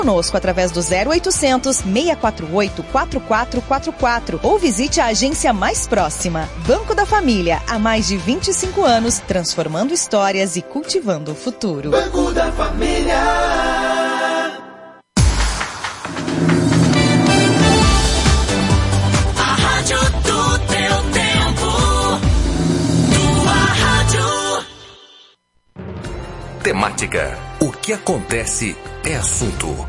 conosco através do 0800 648 4444 ou visite a agência mais próxima. Banco da Família, há mais de 25 anos, transformando histórias e cultivando o futuro. Banco da Família. A rádio do teu tempo. Tua rádio. Temática. O que acontece é assunto.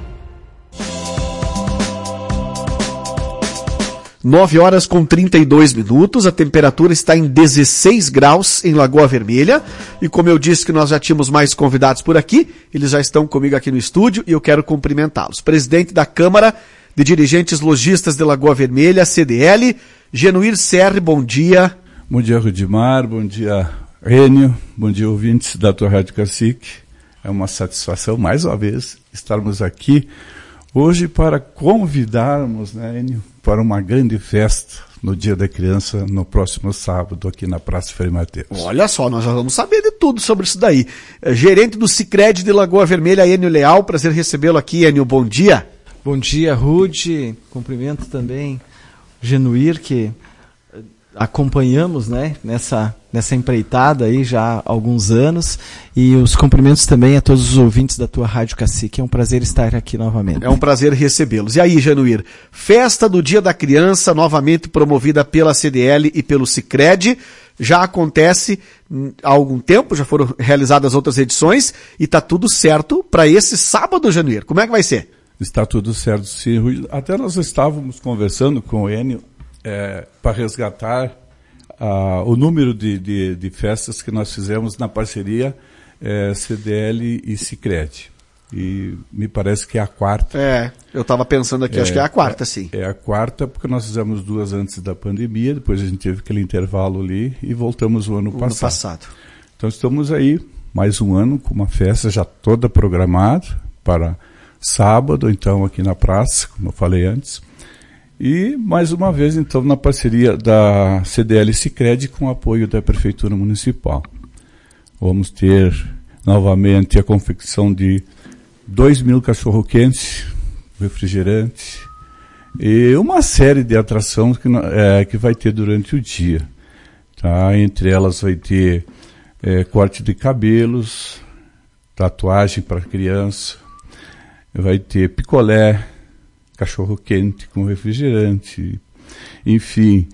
9h32, a temperatura está em 16 graus em Lagoa Vermelha, e como eu disse que nós já tínhamos mais convidados por aqui, eles já estão comigo aqui no estúdio e eu quero cumprimentá-los. Presidente da Câmara de Dirigentes Lojistas de Lagoa Vermelha, CDL, Genuir Serre, bom dia. Bom dia, Rudimar, bom dia, Enio, bom dia, ouvintes da tua Rádio Cacique. É uma satisfação, mais uma vez, estarmos aqui hoje para convidarmos, né, Enio, para uma grande festa no Dia da Criança, no próximo sábado, aqui na Praça Frei Mateus. Olha só, nós já vamos saber de tudo sobre isso daí. Gerente do Sicredi de Lagoa Vermelha, Enio Leal, prazer recebê-lo aqui, Enio, bom dia. Bom dia, Rude, cumprimento também Genuir, que acompanhamos, né, nessa empreitada aí já há alguns anos, e os cumprimentos também a todos os ouvintes da tua Rádio Cacique. É um prazer estar aqui novamente. É um prazer recebê-los. E aí, Genuir, festa do Dia da Criança, novamente promovida pela CDL e pelo Sicredi, já acontece há algum tempo, já foram realizadas outras edições, e está tudo certo para esse sábado, Genuir. Como é que vai ser? Está tudo certo, sim. Até nós estávamos conversando com o Enio, para resgatar o número de festas que nós fizemos na parceria CDL e Sicredi. E me parece que é a quarta. Eu estava pensando aqui, acho que é a quarta, sim. É a quarta, porque nós fizemos 2 antes da pandemia, depois a gente teve aquele intervalo ali e voltamos o ano passado. Então estamos aí, mais um ano, com uma festa já toda programada para sábado, então aqui na praça, como eu falei antes. E, mais uma vez, então, na parceria da CDL e Sicredi com o apoio da Prefeitura Municipal. Vamos ter, novamente, a confecção de 2.000 cachorro-quentes, refrigerante, e uma série de atrações que vai ter durante o dia. Tá? Entre elas vai ter corte de cabelos, tatuagem para criança, vai ter picolé, cachorro-quente com refrigerante, enfim,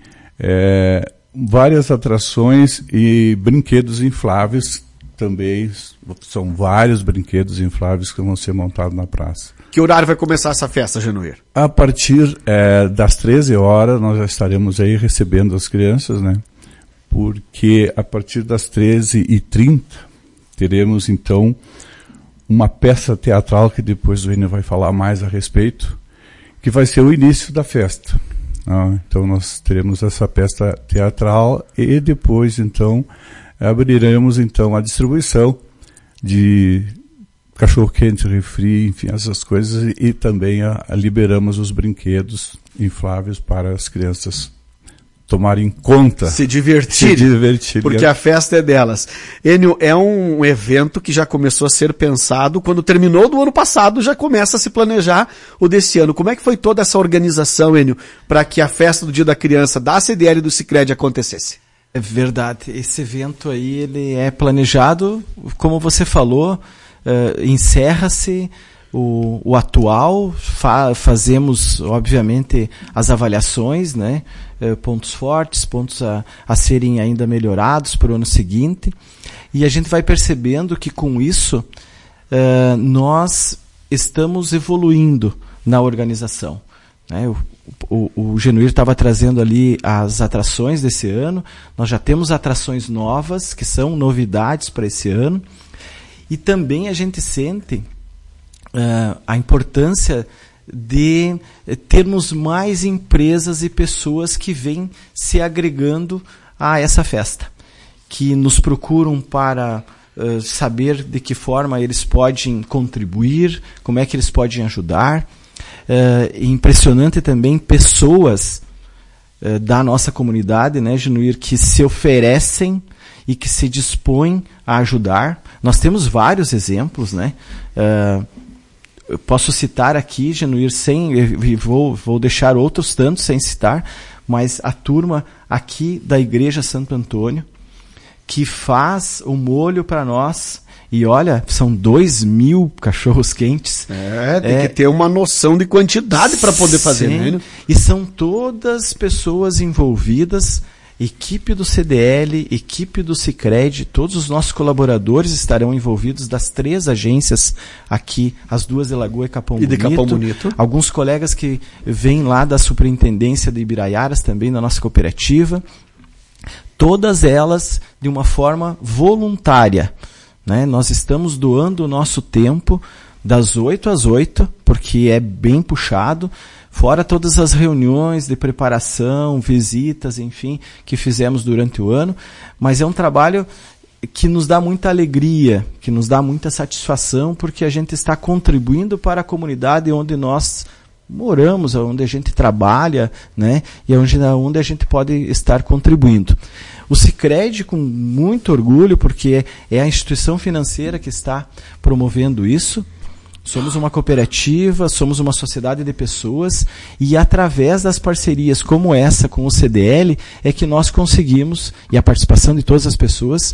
várias atrações e brinquedos infláveis também, são vários brinquedos infláveis que vão ser montados na praça. Que horário vai começar essa festa, Genuir? A partir das 13 horas nós já estaremos aí recebendo as crianças, né? Porque a partir das 13h30 teremos então uma peça teatral que depois o Enio vai falar mais a respeito, que vai ser o início da festa. Então nós teremos essa peça teatral e depois então abriremos então a distribuição de cachorro-quente, refri, enfim, essas coisas, e também liberamos os brinquedos infláveis para as crianças tomarem conta. Se divertirem. Porque a festa é delas. Enio, é um evento que já começou a ser pensado, quando terminou do ano passado, já começa a se planejar o desse ano. Como é que foi toda essa organização, Enio, para que a festa do Dia da Criança da CDL e do Sicredi acontecesse? É verdade. Esse evento aí, ele é planejado, como você falou, encerra-se o atual, fazemos, obviamente, as avaliações, né? Pontos fortes, pontos a serem ainda melhorados para o ano seguinte, e a gente vai percebendo que com isso nós estamos evoluindo na organização, né? O Genuir estava trazendo ali as atrações desse ano, nós já temos atrações novas, que são novidades para esse ano, e também a gente sente a importância de termos mais empresas e pessoas que vêm se agregando a essa festa, que nos procuram para saber de que forma eles podem contribuir, como é que eles podem ajudar. Impressionante também pessoas da nossa comunidade, né, Genuir, que se oferecem e que se dispõem a ajudar. Nós temos vários exemplos, né? Eu posso citar aqui, Genuir, vou deixar outros tantos sem citar, mas a turma aqui da Igreja Santo Antônio, que faz o molho para nós, e olha, são 2.000 cachorros quentes. Tem que ter uma noção de quantidade para poder fazer, né? E são todas pessoas envolvidas, equipe do CDL, equipe do Sicredi, todos os nossos colaboradores estarão envolvidos das 3 agências aqui, as 2 de Lagoa e Capão Bonito. Alguns colegas que vêm lá da Superintendência de Ibiraiaras, também da nossa cooperativa. Todas elas de uma forma voluntária, né? Nós estamos doando o nosso tempo das 8 às 8, porque é bem puxado, fora todas as reuniões de preparação, visitas, enfim, que fizemos durante o ano, mas é um trabalho que nos dá muita alegria, que nos dá muita satisfação, porque a gente está contribuindo para a comunidade onde nós moramos, onde a gente trabalha, né, e onde a gente pode estar contribuindo. O Sicredi, com muito orgulho, porque é a instituição financeira que está promovendo isso. Somos uma cooperativa, somos uma sociedade de pessoas, e através das parcerias como essa com o CDL é que nós conseguimos, e a participação de todas as pessoas,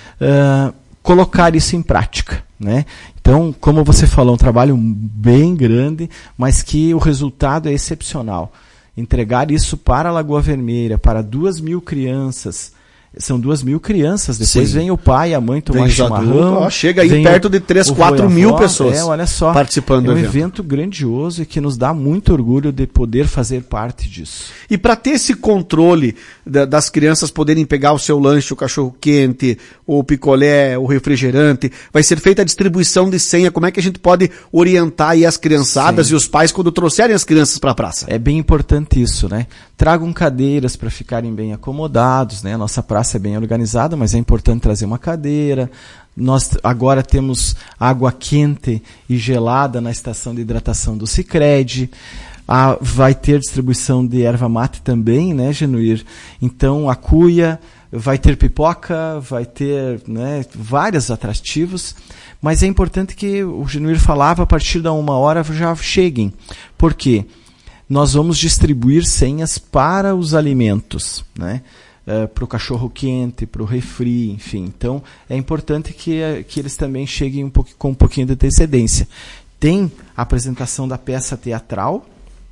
colocar isso em prática, né? Então, como você falou, um trabalho bem grande, mas que o resultado é excepcional. Entregar isso para a Lagoa Vermelha, para 2.000 crianças. São 2.000 crianças, depois Sim. vem o pai e a mãe tomar chimarrão. Chega aí perto de 3, 4 mil pessoas olha só, participando do evento. É um evento grandioso e que nos dá muito orgulho de poder fazer parte disso. E para ter esse controle das crianças poderem pegar o seu lanche, o cachorro quente, o picolé, o refrigerante, vai ser feita a distribuição de senha. Como é que a gente pode orientar aí as criançadas e os pais quando trouxerem as crianças para a praça? É bem importante isso, né? Tragam cadeiras para ficarem bem acomodados, né? A nossa praça é bem organizada, mas é importante trazer uma cadeira. Nós agora temos água quente e gelada na estação de hidratação do Sicredi. Vai ter distribuição de erva mate também, né, Genuir? Então, a cuia, vai ter pipoca, vai ter, né, vários atrativos, mas é importante que o Genuir falava, a partir da 1h já cheguem. Por quê? Nós vamos distribuir senhas para os alimentos, né? Para o cachorro quente, para o refri, enfim. Então, é importante que eles também cheguem com um pouquinho de antecedência. Tem a apresentação da peça teatral,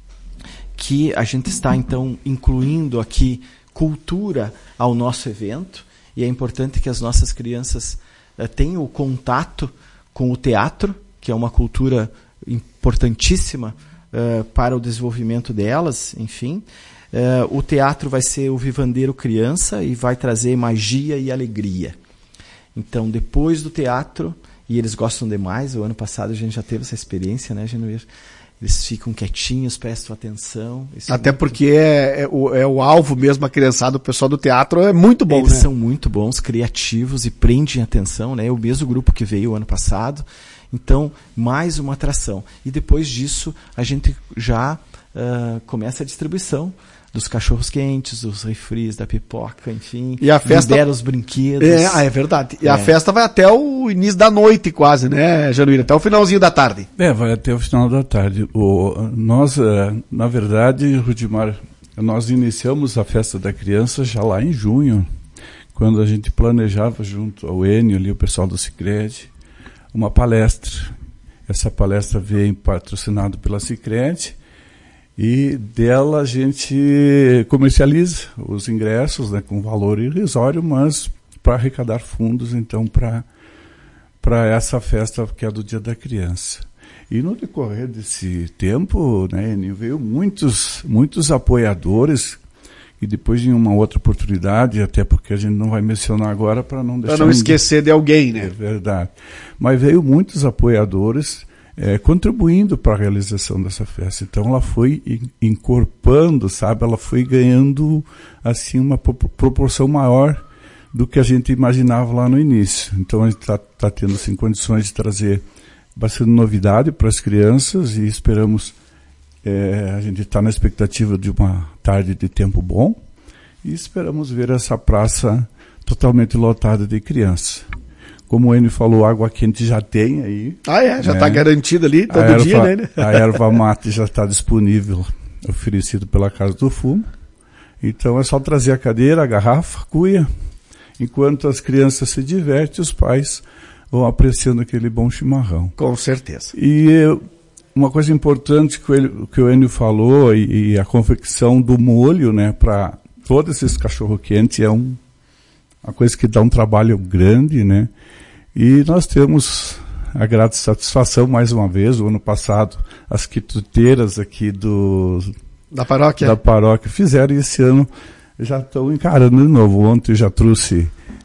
que a gente está, então, incluindo aqui cultura ao nosso evento, e é importante que as nossas crianças tenham o contato com o teatro, que é uma cultura importantíssima para o desenvolvimento delas, enfim. O teatro vai ser o Vivandeiro Criança e vai trazer magia e alegria. Então, depois do teatro, e eles gostam demais, o ano passado a gente já teve essa experiência, né, Genuir? Eles ficam quietinhos, prestam atenção. Até porque é o alvo mesmo, a criançada, o pessoal do teatro é muito bom, Eles né? são muito bons, criativos e prendem atenção, né? É o mesmo grupo que veio o ano passado. Então, mais uma atração. E depois disso, a gente já começa a distribuição dos cachorros quentes, dos refris, da pipoca, enfim. E a festa libera os brinquedos. É verdade. E a festa vai até o início da noite quase, né, Januíra? Até o finalzinho da tarde. Vai até o final da tarde. Nós, na verdade, Rudimar, nós iniciamos a festa da criança já lá em junho, quando a gente planejava junto ao Enio, ali, o pessoal do Sicredi, uma palestra. Essa palestra veio patrocinada pela Sicredi, e dela a gente comercializa os ingressos, né, com valor irrisório, mas para arrecadar fundos, então, para essa festa que é do Dia da Criança. E no decorrer desse tempo, né, veio muitos apoiadores, e depois em uma outra oportunidade, até porque a gente não vai mencionar agora para não deixar... Para não esquecer de alguém, né? É verdade. Mas veio muitos apoiadores contribuindo para a realização dessa festa. Então ela foi encorpando, sabe? Ela foi ganhando assim uma proporção maior do que a gente imaginava lá no início. Então a gente está tendo assim, condições de trazer bastante novidade para as crianças e esperamos, a gente está na expectativa de uma tarde de tempo bom e esperamos ver essa praça totalmente lotada de crianças. Como o Enio falou, água quente já tem aí. Já está garantido ali todo dia, né? A erva mate já está disponível, oferecido pela Casa do Fumo. Então é só trazer a cadeira, a garrafa, a cuia. Enquanto as crianças se divertem, os pais vão apreciando aquele bom chimarrão. Com certeza. E uma coisa importante que o Enio falou, e a confecção do molho, né, para todos esses cachorro-quentes, é uma coisa que dá um trabalho grande, né? E nós temos a grata satisfação, mais uma vez, o ano passado, as quituteiras aqui da paróquia fizeram, e esse ano já estão encarando de novo. Ontem já trouxe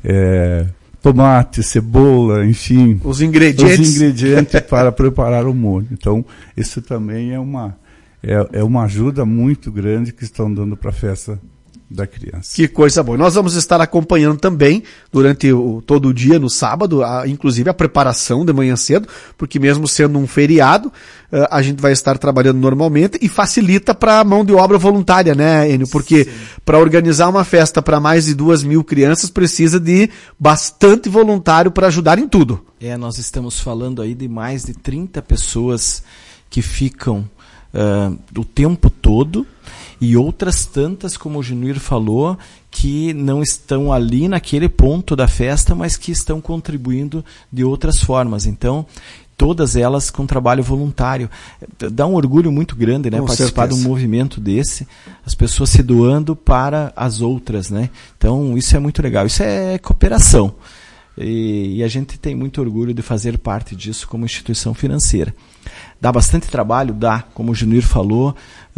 tomate, cebola, enfim. Os ingredientes para preparar o molho. Então, isso também é uma ajuda muito grande que estão dando para a festa da criança. Que coisa boa. Nós vamos estar acompanhando também durante todo o dia, no sábado, inclusive a preparação de manhã cedo, porque mesmo sendo um feriado, a gente vai estar trabalhando normalmente e facilita para a mão de obra voluntária, né, Enio? Porque para organizar uma festa para mais de 2.000 crianças precisa de bastante voluntário para ajudar em tudo. Nós estamos falando aí de mais de 30 pessoas que ficam o tempo todo, e outras tantas, como o Genuir falou, que não estão ali naquele ponto da festa, mas que estão contribuindo de outras formas. Então, todas elas com trabalho voluntário. Dá um orgulho muito grande, né? Participar de um movimento desse, as pessoas se doando para as outras, né? Então, isso é muito legal. Isso é cooperação. E a gente tem muito orgulho de fazer parte disso como instituição financeira. Dá bastante trabalho, como o Genuir falou.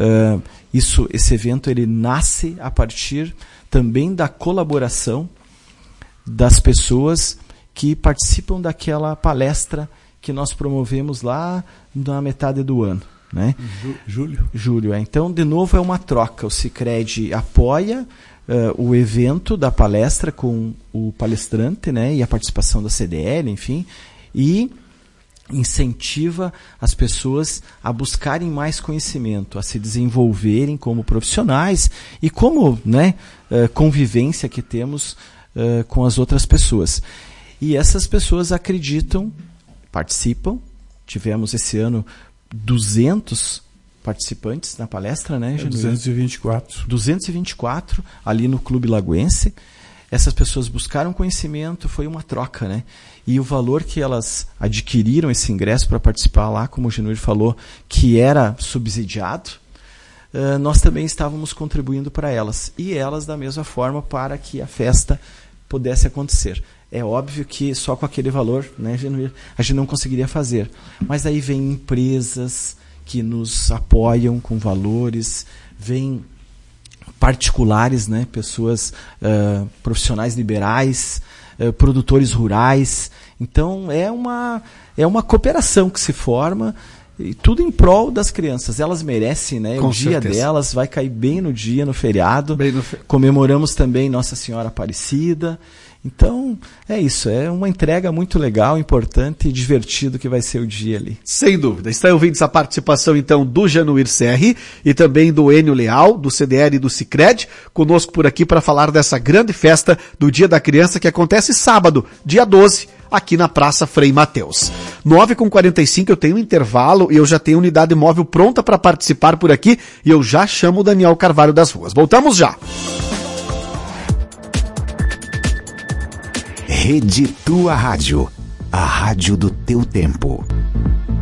Esse evento ele nasce a partir também da colaboração das pessoas que participam daquela palestra que nós promovemos lá na metade do ano, né? Julho. Então, de novo, é uma troca. O Sicredi apoia o evento da palestra com o palestrante, né, e a participação da CDL, enfim, e incentiva as pessoas a buscarem mais conhecimento, a se desenvolverem como profissionais e como, né, convivência que temos com as outras pessoas. E essas pessoas acreditam, participam. Tivemos esse ano 200 participantes na palestra, né, Genuir? 224 ali no Clube Lagoense. Essas pessoas buscaram conhecimento, foi uma troca, né? E o valor que elas adquiriram esse ingresso para participar lá, como o Genuir falou, que era subsidiado, nós também estávamos contribuindo para elas. E elas da mesma forma para que a festa pudesse acontecer. É óbvio que só com aquele valor, né, Genuir, a gente não conseguiria fazer. Mas aí vem empresas que nos apoiam com valores, vem particulares, né, pessoas profissionais liberais, produtores rurais. Então é uma cooperação que se forma, e tudo em prol das crianças. Elas merecem, né? Com o dia certeza. Delas vai cair bem no dia, no feriado. Comemoramos também Nossa Senhora Aparecida. Então, é isso. É uma entrega muito legal, importante e divertido que vai ser o dia ali. Sem dúvida. Está ouvindo essa participação, então, do Genuir Serri e também do Enio Leal, do CDL e do Sicredi, conosco por aqui para falar dessa grande festa do Dia da Criança que acontece sábado, dia 12, aqui na Praça Frei Mateus. 9h45 eu tenho um intervalo e eu já tenho unidade móvel pronta para participar por aqui e eu já chamo o Daniel Carvalho das Ruas. Voltamos já. Rede Tua Rádio, a rádio do teu tempo.